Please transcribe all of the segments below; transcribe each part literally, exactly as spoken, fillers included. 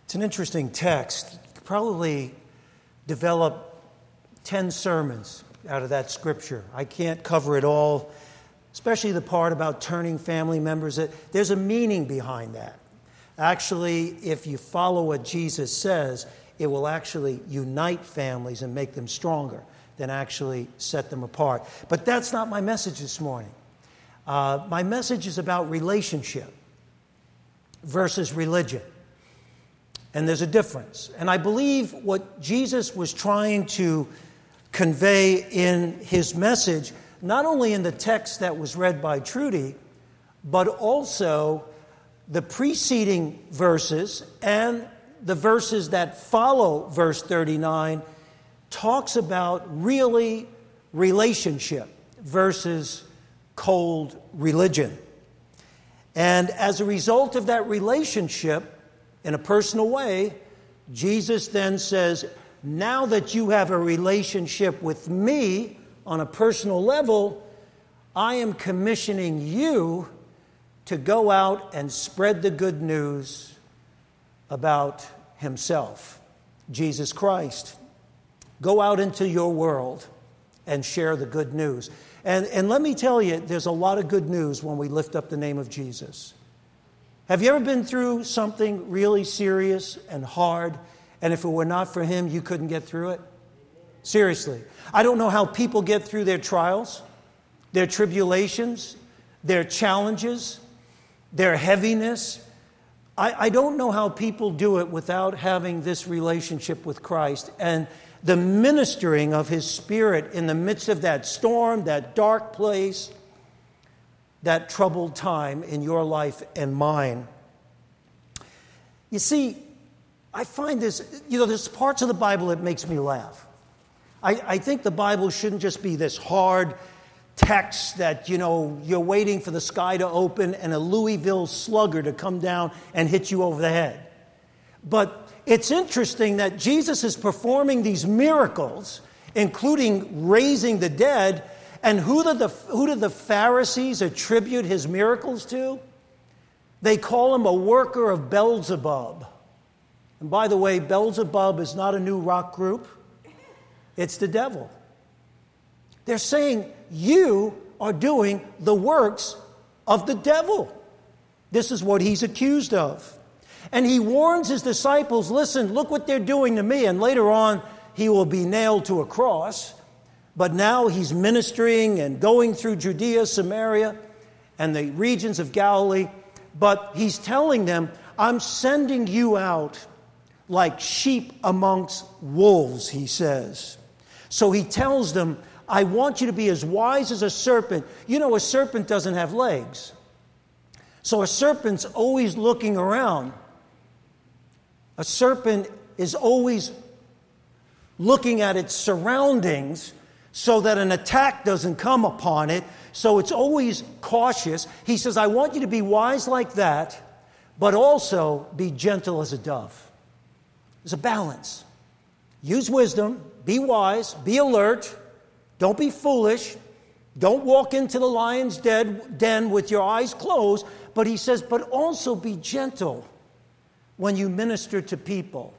It's an interesting text. You could probably develop ten sermons out of that scripture. I can't cover it all, especially the part about turning family members. There's a meaning behind that. Actually, if you follow what Jesus says, it will actually unite families and make them stronger than actually set them apart. But that's not my message this morning. Uh, my message is about relationship versus religion. And there's a difference. And I believe what Jesus was trying to convey in his message, not only in the text that was read by Trudy, but also the preceding verses and the verses that follow verse thirty-nine, talks about really relationship versus cold religion. And as a result of that relationship, in a personal way, Jesus then says, now that you have a relationship with me on a personal level, I am commissioning you to go out and spread the good news about himself, Jesus Christ. Go out into your world and share the good news. And, and let me tell you, there's a lot of good news when we lift up the name of Jesus. Have you ever been through something really serious and hard, and if it were not for him, you couldn't get through it? Seriously. I don't know how people get through their trials, their tribulations, their challenges, their heaviness. I, I don't know how people do it without having this relationship with Christ and the ministering of his Spirit in the midst of that storm, that dark place, that troubled time in your life and mine. You see, I find this, you know, there's parts of the Bible that makes me laugh. I, I think the Bible shouldn't just be this hard text that, you know, you're waiting for the sky to open and a Louisville slugger to come down and hit you over the head. But it's interesting that Jesus is performing these miracles, including raising the dead. And who did the who did the Pharisees attribute his miracles to? They call him a worker of Beelzebub. And by the way, Beelzebub is not a new rock group. It's the devil. They're saying, you are doing the works of the devil. This is what he's accused of. And he warns his disciples, listen, look what they're doing to me. And later on, he will be nailed to a cross. But now he's ministering and going through Judea, Samaria, and the regions of Galilee. But he's telling them, I'm sending you out like sheep amongst wolves, he says. So he tells them, I want you to be as wise as a serpent. You know, a serpent doesn't have legs. So a serpent's always looking around. A serpent is always looking at its surroundings so that an attack doesn't come upon it. So it's always cautious. He says, I want you to be wise like that, but also be gentle as a dove. There's a balance. Use wisdom, be wise, be alert, don't be foolish, don't walk into the lion's den with your eyes closed. But he says, but also be gentle when you minister to people.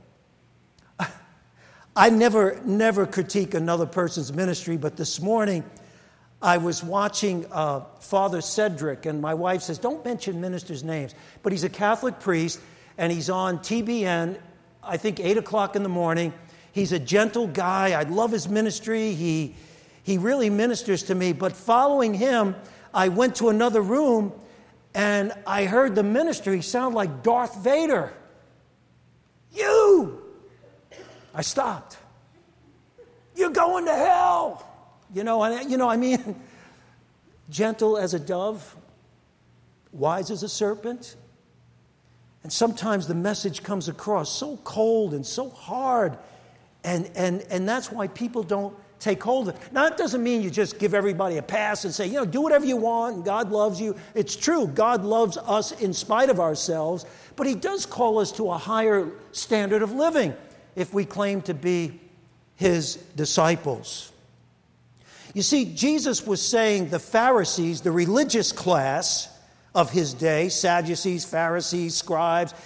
I never, never critique another person's ministry, but this morning I was watching uh, Father Cedric, and my wife says, don't mention ministers' names. But he's a Catholic priest, and he's on T B N, I think eight o'clock in the morning. He's a gentle guy. I love his ministry. He, he really ministers to me. But following him, I went to another room, and I heard the minister. He sounded like Darth Vader. You! I stopped. You're going to hell. You know, and, you know, I mean, gentle as a dove, wise as a serpent. And sometimes the message comes across so cold and so hard. And, and, and that's why people don't take hold of it. Now, that doesn't mean you just give everybody a pass and say, you know, do whatever you want and God loves you. It's true. God loves us in spite of ourselves. But he does call us to a higher standard of living if we claim to be his disciples. You see, Jesus was saying the Pharisees, the religious class of his day, Sadducees, Pharisees, scribes,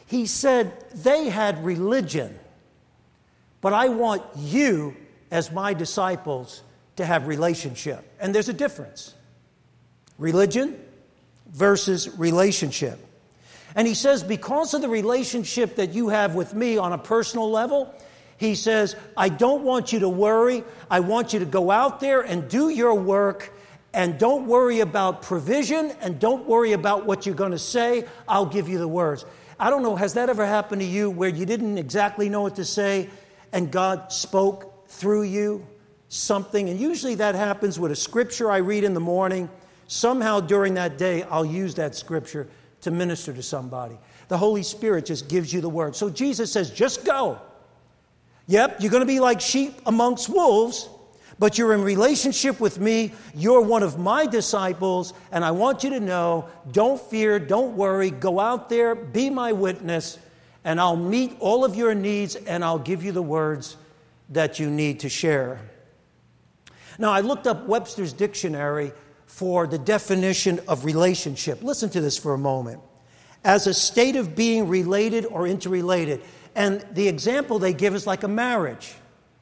He said they had religion, but I want you as my disciples to have relationship. And there's a difference. Religion versus relationship. And he says, because of the relationship that you have with me on a personal level, he says, I don't want you to worry. I want you to go out there and do your work, and don't worry about provision, and don't worry about what you're going to say. I'll give you the words. I don't know, has that ever happened to you where you didn't exactly know what to say and God spoke through you something? And usually that happens with a scripture I read in the morning. Somehow during that day, I'll use that scripture to minister to somebody. The Holy Spirit just gives you the word. So Jesus says, just go. Yep, you're going to be like sheep amongst wolves, but you're in relationship with me. You're one of my disciples, and I want you to know, don't fear, don't worry. Go out there, be my witness, and I'll meet all of your needs, and I'll give you the words that you need to share. Now, I looked up Webster's dictionary for the definition of relationship. Listen to this for a moment. As a state of being related or interrelated. And the example they give is like a marriage.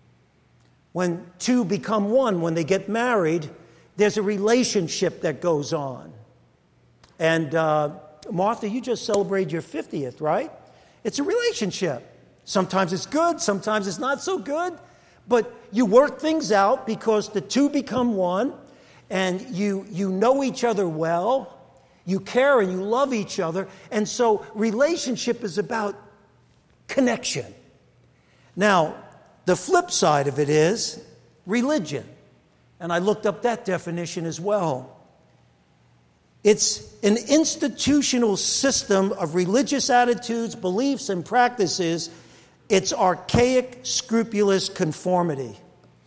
When two become one, when they get married, there's a relationship that goes on. And uh, Martha, you just celebrated your fiftieth, right? It's a relationship. Sometimes it's good, sometimes it's not so good. But you work things out because the two become one. And you you know each other well, you care and you love each other. And so relationship is about connection. Now, the flip side of it is religion. And I looked up that definition as well. It's an institutional system of religious attitudes, beliefs, and practices. It's archaic, scrupulous conformity.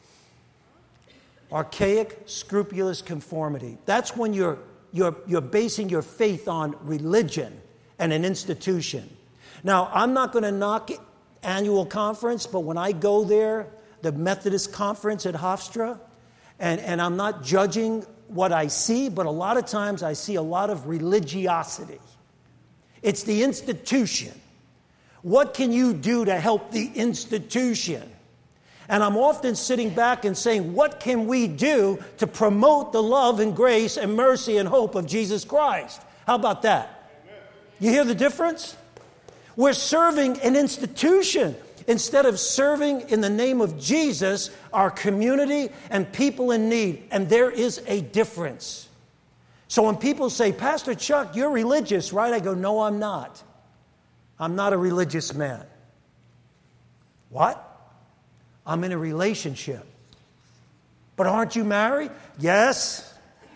Archaic, scrupulous conformity. That's when you're, you're, you're basing your faith on religion and an institution. Now, I'm not going to knock annual conference, but when I go there, the Methodist conference at Hofstra, and, and I'm not judging what I see, but a lot of times I see a lot of religiosity. It's the institution. What can you do to help the institution? And I'm often sitting back and saying, what can we do to promote the love and grace and mercy and hope of Jesus Christ? How about that? Amen. You hear the difference? We're serving an institution instead of serving in the name of Jesus, our community and people in need. And there is a difference. So when people say, Pastor Chuck, you're religious, right? I go, no, I'm not. I'm not a religious man. What? I'm in a relationship. But aren't you married? Yes.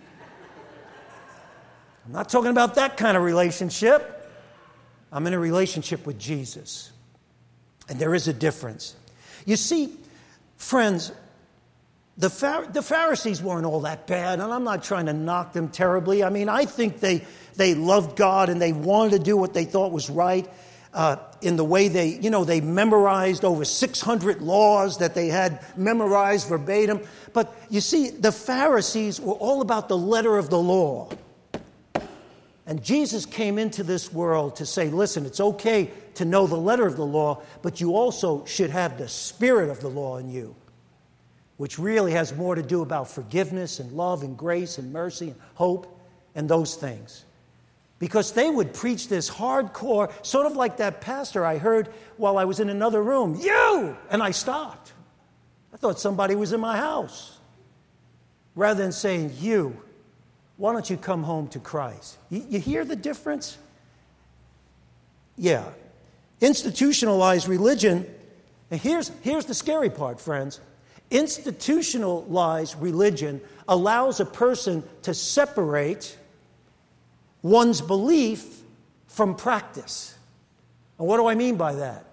I'm not talking about that kind of relationship. I'm in a relationship with Jesus. And there is a difference. You see, friends, the, Phar- the Pharisees weren't all that bad, and I'm not trying to knock them terribly. I mean, I think they, they loved God and they wanted to do what they thought was right. Uh, in the way they, you know, they memorized over six hundred laws that they had memorized verbatim. But you see, the Pharisees were all about the letter of the law. And Jesus came into this world to say, listen, it's okay to know the letter of the law, but you also should have the spirit of the law in you, which really has more to do about forgiveness and love and grace and mercy and hope and those things. Because they would preach this hardcore, sort of like that pastor I heard while I was in another room. You! And I stopped. I thought somebody was in my house. Rather than saying, you, why don't you come home to Christ? You, you hear the difference? Yeah. Institutionalized religion, and here's, here's the scary part, friends. Institutionalized religion allows a person to separate one's belief from practice. And what do I mean by that?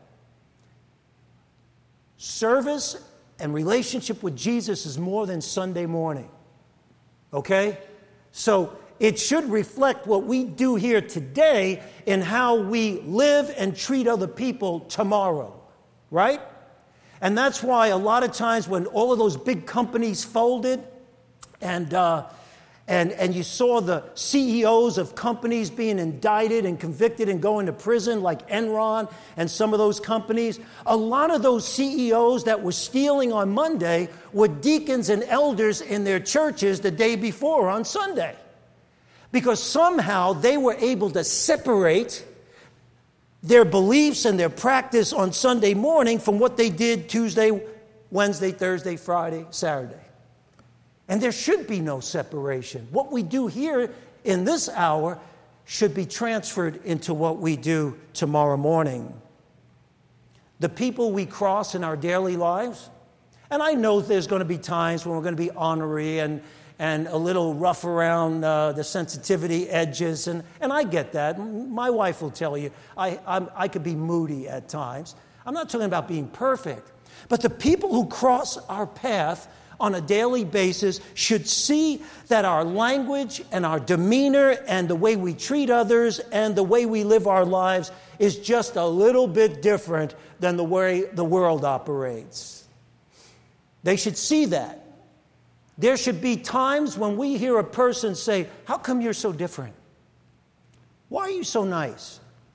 Service and relationship with Jesus is more than Sunday morning. Okay? So it should reflect what we do here today in how we live and treat other people tomorrow. Right? And that's why a lot of times when all of those big companies folded and uh, and, and you saw the C E Os of companies being indicted and convicted and going to prison like Enron and some of those companies. A lot of those C E Os that were stealing on Monday were deacons and elders in their churches the day before on Sunday. Because somehow they were able to separate their beliefs and their practice on Sunday morning from what they did Tuesday, Wednesday, Thursday, Friday, Saturday. And there should be no separation. What we do here in this hour should be transferred into what we do tomorrow morning. The people we cross in our daily lives, and I know there's going to be times when we're going to be ornery and, and a little rough around uh, the sensitivity edges, and, and I get that. My wife will tell you I, I'm, I could be moody at times. I'm not talking about being perfect, but the people who cross our path on a daily basis should see that our language and our demeanor and the way we treat others and the way we live our lives is just a little bit different than the way the world operates. They should see that. There should be times when we hear a person say, "How come you're so different? Why are you so nice?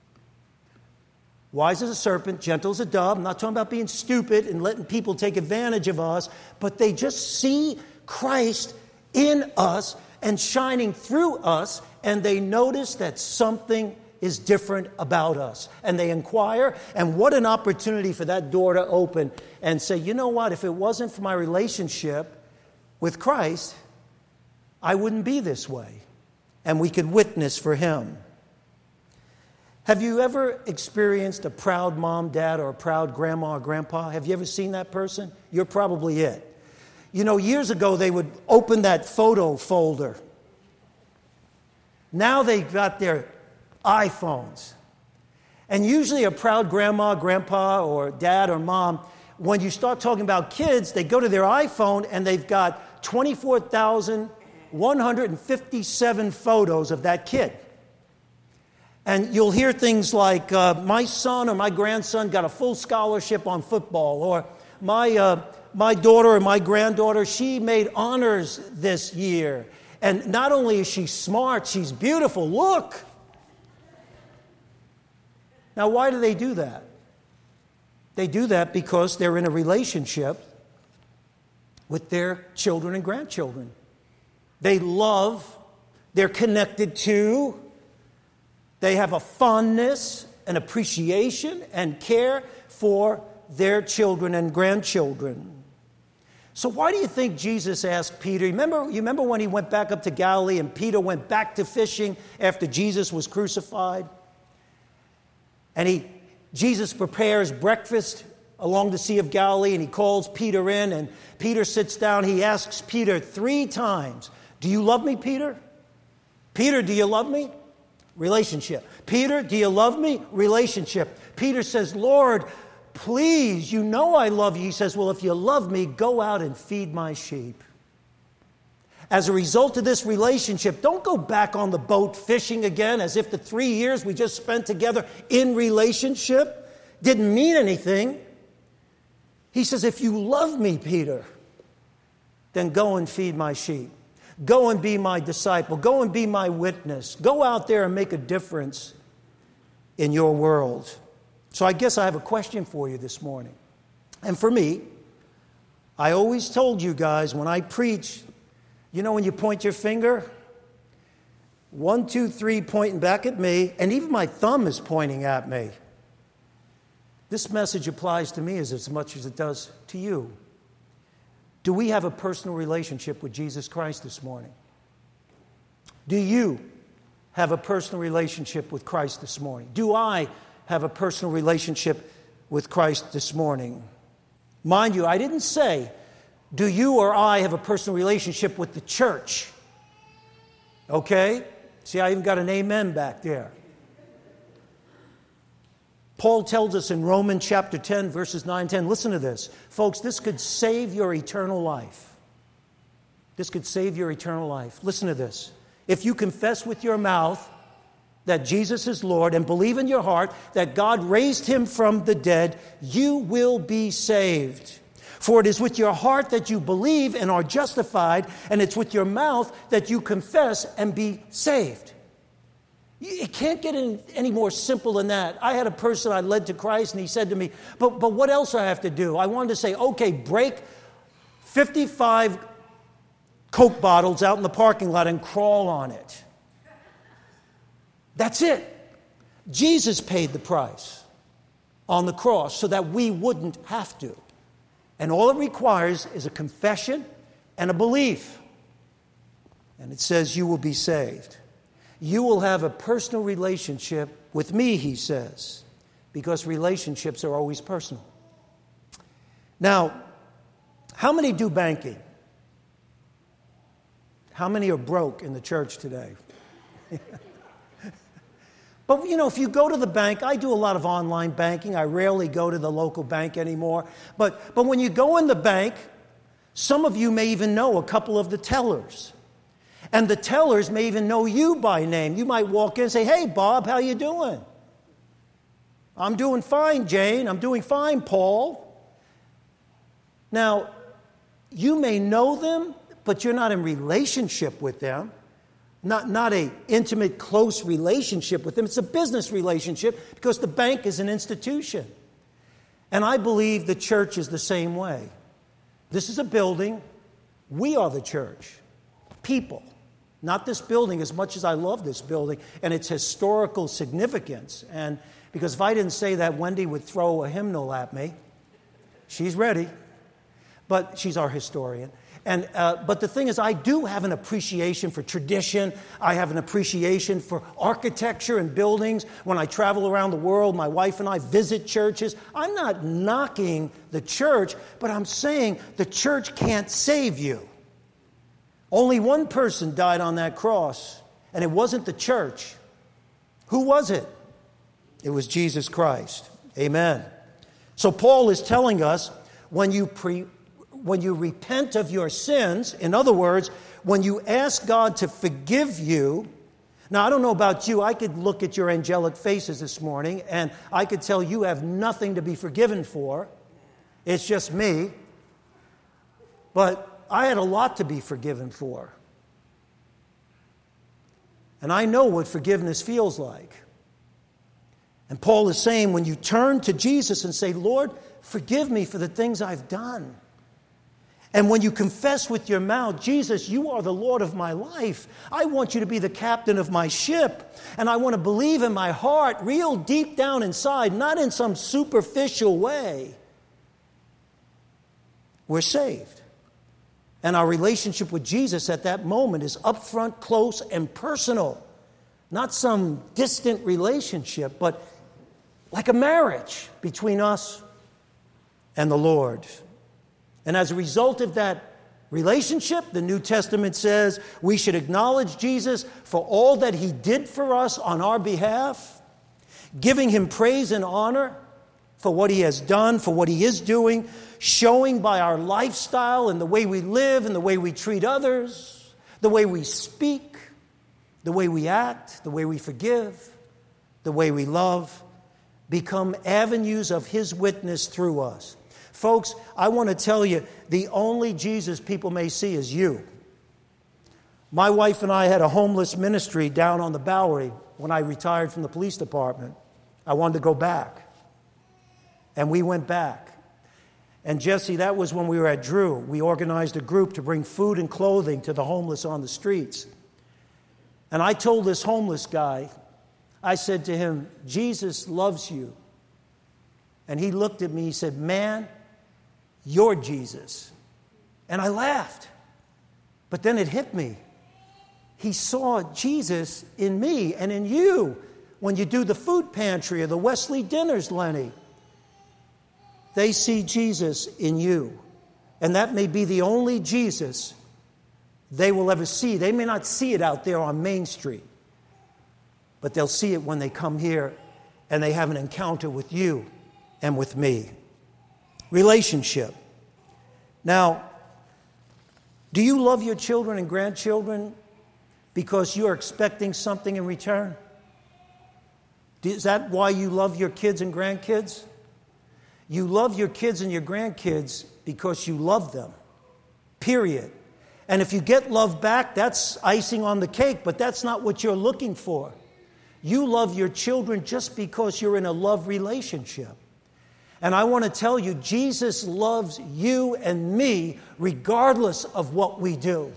Wise as a serpent, gentle as a dove." I'm not talking about being stupid and letting people take advantage of us, but they just see Christ in us and shining through us, and they notice that something is different about us. And they inquire, and what an opportunity for that door to open and say, "You know what, if it wasn't for my relationship with Christ, I wouldn't be this way." And we could witness for Him. Have you ever experienced a proud mom, dad, or a proud grandma or grandpa? Have you ever seen that person? You're probably it. You know, years ago, they would open that photo folder. Now they've got their iPhones. And usually a proud grandma, grandpa, or dad or mom, when you start talking about kids, they go to their iPhone and they've got twenty-four thousand one hundred fifty-seven photos of that kid. And you'll hear things like, uh, my son or my grandson got a full scholarship on football, or my uh, my daughter or my granddaughter, she made honors this year. And not only is she smart, she's beautiful. Look! Now, why do they do that? They do that because they're in a relationship with their children and grandchildren. They love, they're connected to, they have a fondness, an appreciation, and care for their children and grandchildren. So why do you think Jesus asked Peter? Remember, you remember when he went back up to Galilee and Peter went back to fishing after Jesus was crucified? And he, Jesus prepares breakfast along the Sea of Galilee, and he calls Peter in, and Peter sits down. He asks Peter three times, "Do you love me, Peter? Peter, do you love me?" Relationship. "Peter, do you love me?" Relationship. Peter says, "Lord, please, you know I love you." He says, "Well, if you love me, go out and feed my sheep." As a result of this relationship, don't go back on the boat fishing again as if the three years we just spent together in relationship didn't mean anything. He says, "If you love me, Peter, then go and feed my sheep. Go and be my disciple. Go and be my witness. Go out there and make a difference in your world." So I guess I have a question for you this morning. And for me, I always told you guys when I preach, you know when you point your finger? One, two, three, pointing back at me, and even my thumb is pointing at me. This message applies to me as, as much as it does to you. Do we have a personal relationship with Jesus Christ this morning? Do you have a personal relationship with Christ this morning? Do I have a personal relationship with Christ this morning? Mind you, I didn't say, do you or I have a personal relationship with the church? Okay? See, I even got an amen back there. Paul tells us in Romans chapter ten, verses nine and ten, listen to this. Folks, this could save your eternal life. This could save your eternal life. Listen to this. If you confess with your mouth that Jesus is Lord and believe in your heart that God raised him from the dead, you will be saved. For it is with your heart that you believe and are justified, and it's with your mouth that you confess and be saved. It can't get any, any more simple than that. I had a person I led to Christ, and he said to me, but, but what else do I have to do? I wanted to say, okay, break fifty-five Coke bottles out in the parking lot and crawl on it. That's it. Jesus paid the price on the cross so that we wouldn't have to. And all it requires is a confession and a belief. And it says you will be saved. You will have a personal relationship with me, he says, because relationships are always personal. Now, how many do banking? How many are broke in the church today? But, you know, if you go to the bank, I do a lot of online banking. I rarely go to the local bank anymore. But, but when you go in the bank, some of you may even know a couple of the tellers. And the tellers may even know you by name. You might walk in and say, hey, Bob, how you doing? I'm doing fine, Jane. I'm doing fine, Paul. Now, you may know them, but you're not in relationship with them. Not, not an intimate, close relationship with them. It's a business relationship because the bank is an institution. And I believe the church is the same way. This is a building. We are the church. People. Not this building as much as I love this building and its historical significance. And because if I didn't say that, Wendy would throw a hymnal at me. She's ready. But she's our historian. And, uh, but the thing is, I do have an appreciation for tradition. I have an appreciation for architecture and buildings. When I travel around the world, my wife and I visit churches. I'm not knocking the church, but I'm saying the church can't save you. Only one person died on that cross, and it wasn't the church. Who was it? It was Jesus Christ. Amen. So Paul is telling us when you pre When you repent of your sins, in other words, when you ask God to forgive you. Now, I don't know about you. I could look at your angelic faces this morning, and I could tell you have nothing to be forgiven for. It's just me. But I had a lot to be forgiven for. And I know what forgiveness feels like. And Paul is saying when you turn to Jesus and say, Lord, forgive me for the things I've done. And when you confess with your mouth, Jesus, you are the Lord of my life. I want you to be the captain of my ship. And I want to believe in my heart, real deep down inside, not in some superficial way. We're saved. And our relationship with Jesus at that moment is upfront, close, and personal. Not some distant relationship, but like a marriage between us and the Lord. And as a result of that relationship, the New Testament says we should acknowledge Jesus for all that he did for us on our behalf, giving him praise and honor for what he has done, for what he is doing, showing by our lifestyle and the way we live and the way we treat others, the way we speak, the way we act, the way we forgive, the way we love, become avenues of his witness through us. Folks, I want to tell you, the only Jesus people may see is you. My wife and I had a homeless ministry down on the Bowery when I retired from the police department. I wanted to go back. And we went back. And Jesse, that was when we were at Drew. We organized a group to bring food and clothing to the homeless on the streets. And I told this homeless guy, I said to him, Jesus loves you. And he looked at me, he said, man, you're Jesus. And I laughed. But then it hit me. He saw Jesus in me and in you when you do the food pantry or the Wesley dinners, Lenny. They see Jesus in you. And that may be the only Jesus they will ever see. They may not see it out there on Main Street, but they'll see it when they come here and they have an encounter with you and with me. Relationship. Now, do you love your children and grandchildren because you're expecting something in return? Is that why you love your kids and grandkids? You love your kids and your grandkids because you love them, period. And if you get love back, that's icing on the cake, but that's not what you're looking for. You love your children just because you're in a love relationship. And I want to tell you, Jesus loves you and me regardless of what we do.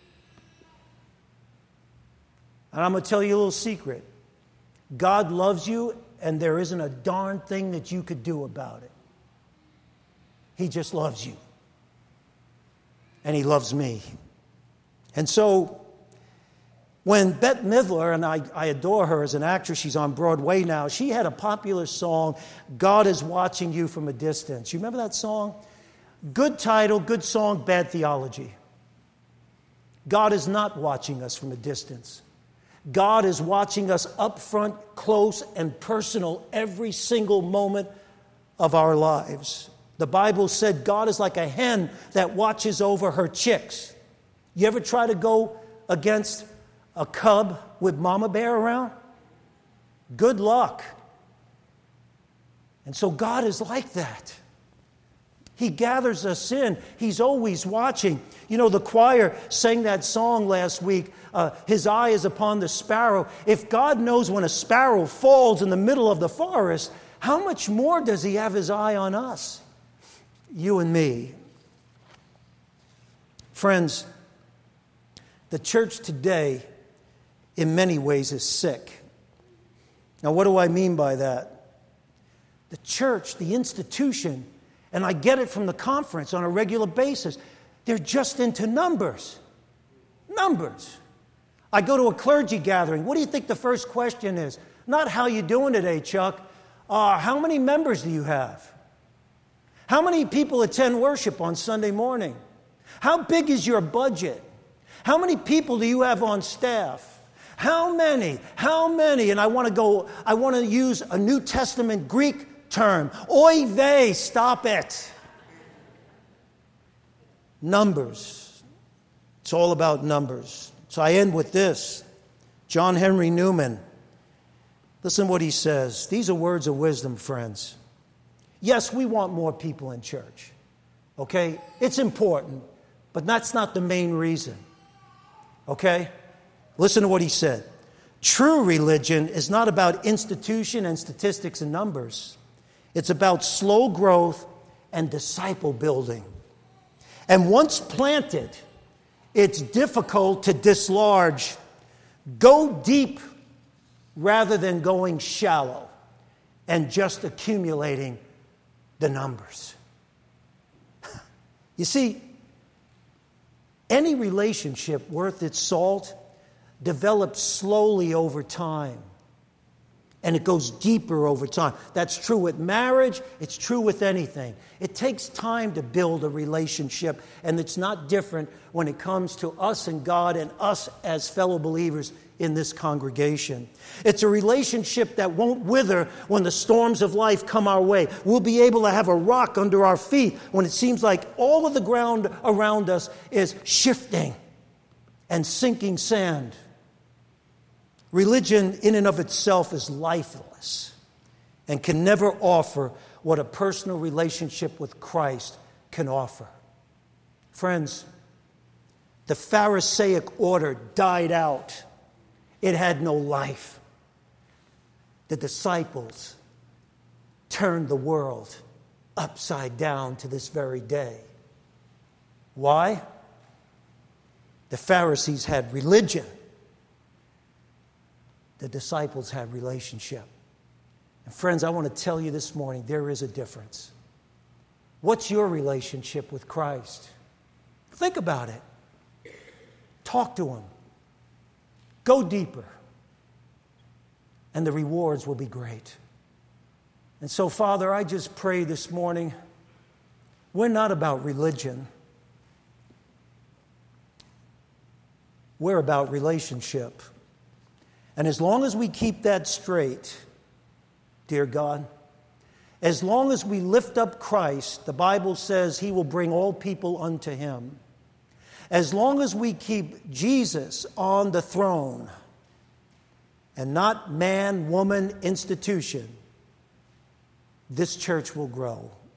And I'm going to tell you a little secret. God loves you, and there isn't a darn thing that you could do about it. He just loves you. And He loves me. And so, when Bette Midler, and I, I adore her as an actress, she's on Broadway now, she had a popular song, God is Watching You from a Distance. You remember that song? Good title, good song, bad theology. God is not watching us from a distance. God is watching us up front, close, and personal every single moment of our lives. The Bible said God is like a hen that watches over her chicks. You ever try to go against a cub with mama bear around? Good luck. And so God is like that. He gathers us in. He's always watching. You know, the choir sang that song last week, uh, His eye is upon the sparrow. If God knows when a sparrow falls in the middle of the forest, how much more does He have His eye on us? You and me. Friends, the church today, in many ways, is sick. Now, what do I mean by that? The church, the institution, and I get it from the conference on a regular basis, they're just into numbers. Numbers. I go to a clergy gathering. What do you think the first question is? Not how you doing today, Chuck. Uh, how many members do you have? How many people attend worship on Sunday morning? How big is your budget? How many people do you have on staff? How many? How many? And I want to go, I want to use a New Testament Greek term. Oy vey, stop it. Numbers. It's all about numbers. So I end with this. John Henry Newman. Listen what he says. These are words of wisdom, friends. Yes, we want more people in church. Okay? It's important, but that's not the main reason. Okay? Listen to what he said. True religion is not about institution and statistics and numbers. It's about slow growth and disciple building. And once planted, it's difficult to dislodge. Go deep rather than going shallow and just accumulating the numbers. You see, any relationship worth its salt develops slowly over time. And it goes deeper over time. That's true with marriage. It's true with anything. It takes time to build a relationship. And it's not different when it comes to us and God and us as fellow believers in this congregation. It's a relationship that won't wither when the storms of life come our way. We'll be able to have a rock under our feet when it seems like all of the ground around us is shifting and sinking sand. Religion in and of itself is lifeless and can never offer what a personal relationship with Christ can offer. Friends, the Pharisaic order died out. It had no life. The disciples turned the world upside down to this very day. Why? The Pharisees had religion. The disciples had relationship. And friends, I want to tell you this morning, there is a difference. What's your relationship with Christ? Think about it. Talk to Him. Go deeper. And the rewards will be great. And so, Father, I just pray this morning, we're not about religion. We're about relationship. And as long as we keep that straight, dear God, as long as we lift up Christ, the Bible says He will bring all people unto Him. As long as we keep Jesus on the throne and not man, woman, institution, this church will grow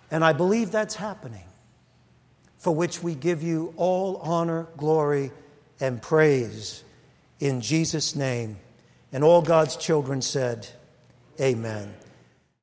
And I believe that's happening, for which we give you all honor, glory, and praise in Jesus' name. And all God's children said, amen.